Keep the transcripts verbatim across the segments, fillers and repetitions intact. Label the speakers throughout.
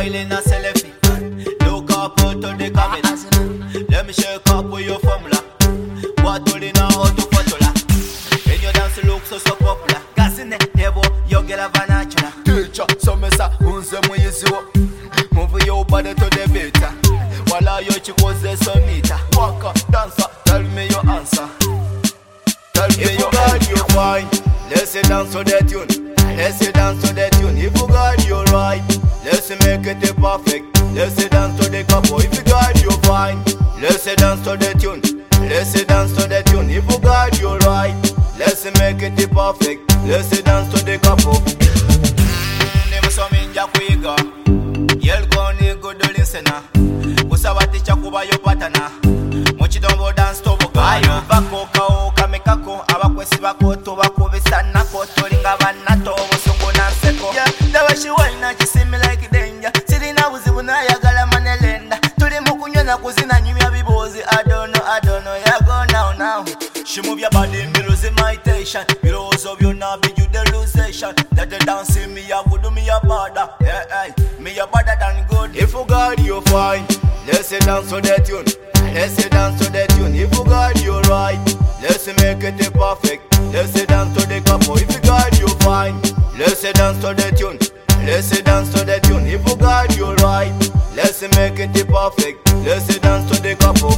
Speaker 1: smiling a selfie. Look up out to the camera. Let me shake up with your formula. What do you know how to photola? When you dance look so so popular. Gas in the table, you get a vernacular. Teacher, so me sa, unse mu yisiwo. Move your body to the beat. While you chicos the sonita. Walker, dancer, tell me your answer. Tell me if your God you fine. Let's say dance to the tune. Let's say dance to the tune. If you got you right, let's say make it perfect. Let's say dance to the couple. If you got you fine, let's say dance to the tune. Let's say dance to the tune. If you got you right, let's say make it perfect. Let's say dance to the couple. Never saw me in Jaquiga. Yell gone good listener. Usawati chakuba yo patana. Mochi don't dance to boga. Ayo bako kao kamekako. Abakwesi bako to bako visana ko toringa banato bosungu na seko. Yeah, the way she whine, she see me like danger. Sirina uzibuna ya gala manelenda. Tuli mukunyo na kuzina nyumya bibozi. I don't know, I don't know. Yeah, go now, now. She move your body, me lose imitation. Me lose of you now, be you the losation. That the dancing me a good, me a bother. Yeah, hey, me a better than good. If you got you fine, let's say dance to the tune. Let's say dance to the tune. If you got you right, let's say make it perfect. Let's say dance to the couple. If you got you fine, let's say dance to the tune. Let's say dance to the tune. If you got you right, let's say make it perfect. Let's say dance to the couple.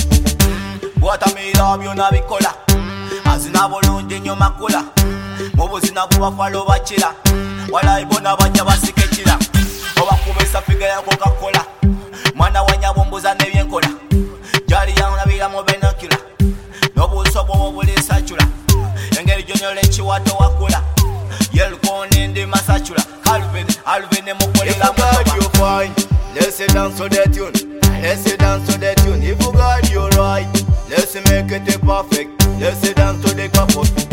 Speaker 1: What I made of you na bikola. Azina bolungi nnyo makula. Mu buzina bubafalo bakira. Wala ibona bajja basikekira. Obakubesa figa ya Coca-Cola. Mwana wanyabo mbuza nebyenkola. Jali yangu nabira mu benokula. Nobuso bwo buli sachula. Engeri jonyo lechiwato wakula. Yel kone ndi masachula. Calvin, Alvin mukolela mwa you fine. Let's say dance to the tune. Let's say dance to the tune. If you got you right, let's make it perfect. Let's say dance to the couple.